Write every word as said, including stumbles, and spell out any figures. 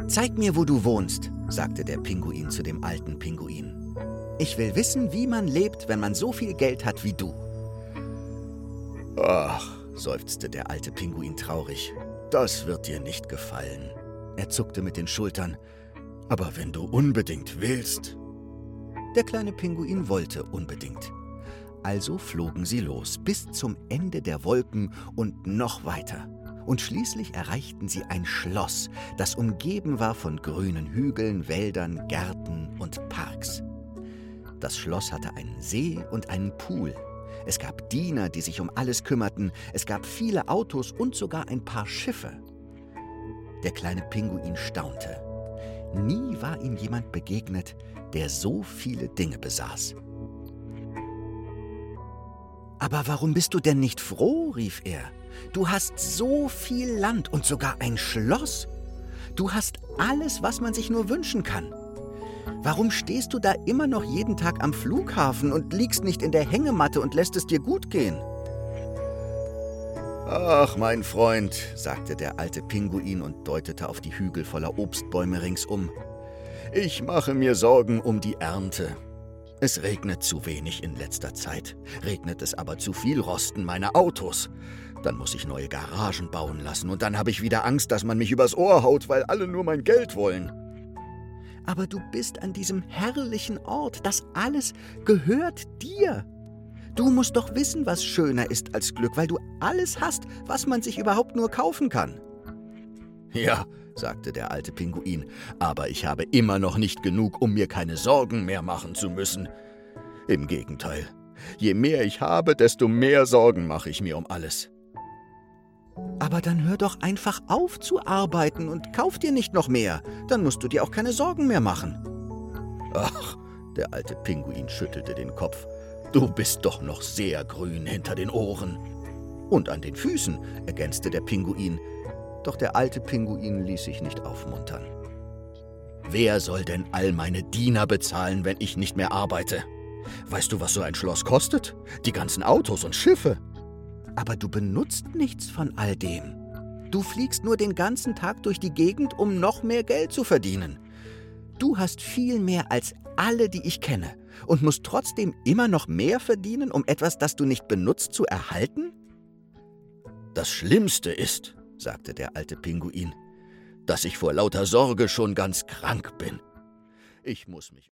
»Zeig mir, wo du wohnst«, sagte der Pinguin zu dem alten Pinguin. »Ich will wissen, wie man lebt, wenn man so viel Geld hat wie du.« »Ach«, seufzte der alte Pinguin traurig, »das wird dir nicht gefallen.« Er zuckte mit den Schultern. »Aber wenn du unbedingt willst.« Der kleine Pinguin wollte unbedingt. Also flogen sie los, bis zum Ende der Wolken und noch weiter. Und schließlich erreichten sie ein Schloss, das umgeben war von grünen Hügeln, Wäldern, Gärten und Parks. Das Schloss hatte einen See und einen Pool. Es gab Diener, die sich um alles kümmerten. Es gab viele Autos und sogar ein paar Schiffe. Der kleine Pinguin staunte. Nie war ihm jemand begegnet, der so viele Dinge besaß. »Aber warum bist du denn nicht froh?« rief er. »Du hast so viel Land und sogar ein Schloss. Du hast alles, was man sich nur wünschen kann. Warum stehst du da immer noch jeden Tag am Flughafen und liegst nicht in der Hängematte und lässt es dir gut gehen?« »Ach, mein Freund«, sagte der alte Pinguin und deutete auf die Hügel voller Obstbäume ringsum, »ich mache mir Sorgen um die Ernte. Es regnet zu wenig in letzter Zeit. Regnet es aber zu viel, rosten meine Autos. Dann muss ich neue Garagen bauen lassen und dann habe ich wieder Angst, dass man mich übers Ohr haut, weil alle nur mein Geld wollen.« »Aber du bist an diesem herrlichen Ort. Das alles gehört dir. Du musst doch wissen, was schöner ist als Glück, weil du alles hast, was man sich überhaupt nur kaufen kann.« »Ja«, sagte der alte Pinguin, »aber ich habe immer noch nicht genug, um mir keine Sorgen mehr machen zu müssen. Im Gegenteil, je mehr ich habe, desto mehr Sorgen mache ich mir um alles.« »Aber dann hör doch einfach auf zu arbeiten und kauf dir nicht noch mehr. Dann musst du dir auch keine Sorgen mehr machen.« »Ach«, der alte Pinguin schüttelte den Kopf, »du bist doch noch sehr grün hinter den Ohren.« »Und an den Füßen«, ergänzte der Pinguin. Doch der alte Pinguin ließ sich nicht aufmuntern. »Wer soll denn all meine Diener bezahlen, wenn ich nicht mehr arbeite? Weißt du, was so ein Schloss kostet? Die ganzen Autos und Schiffe.« »Aber du benutzt nichts von all dem. Du fliegst nur den ganzen Tag durch die Gegend, um noch mehr Geld zu verdienen. Du hast viel mehr als alle, die ich kenne, und musst trotzdem immer noch mehr verdienen, um etwas, das du nicht benutzt, zu erhalten?« »Das Schlimmste ist«, sagte der alte Pinguin, »dass ich vor lauter Sorge schon ganz krank bin. Ich muss mich